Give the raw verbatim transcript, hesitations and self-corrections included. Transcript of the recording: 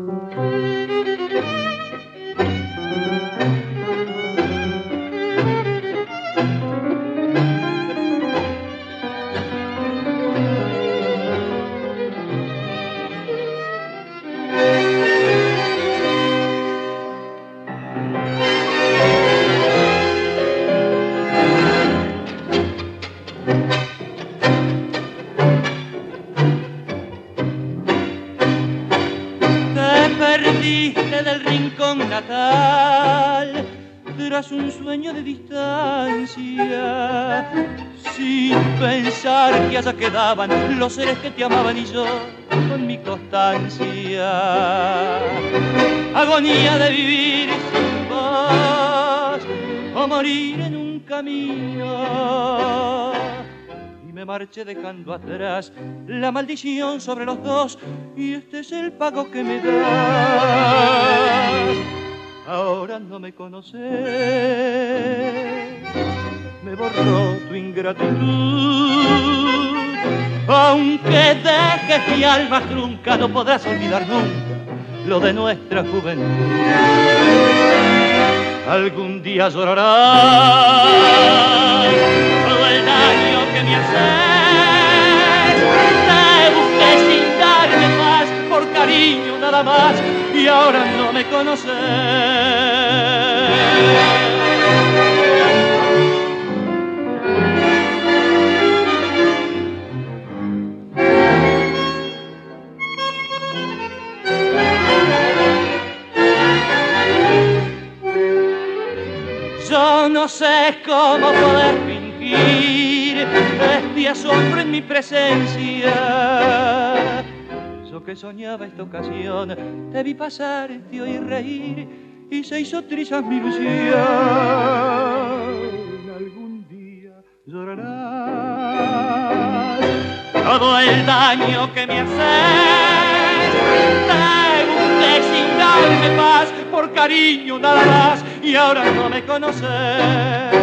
Perdiste del rincón natal tras un sueño de distancia, sin pensar que allá quedaban los seres que te amaban y yo con mi constancia. Agonía de vivir sin vos o morir en un camino. Me marché dejando atrás la maldición sobre los dos y este es el pago que me das. Ahora no me conoces, me borró tu ingratitud. Aunque dejes mi alma trunca, no podrás olvidar nunca lo de nuestra juventud. Algún día llorarás todo el daño que me haces. Te busqué sin darme más, por cariño nada más, y ahora no me conoces. Yo no sé cómo poder fingir este asombro en mi presencia. Yo que soñaba esta ocasión, te vi pasar, te oí reír y se hizo trizas mi ilusión. Algún día llorarás todo el daño que me haces. Te busqué sin darme paz, por cariño nada más, y ahora no me conoces.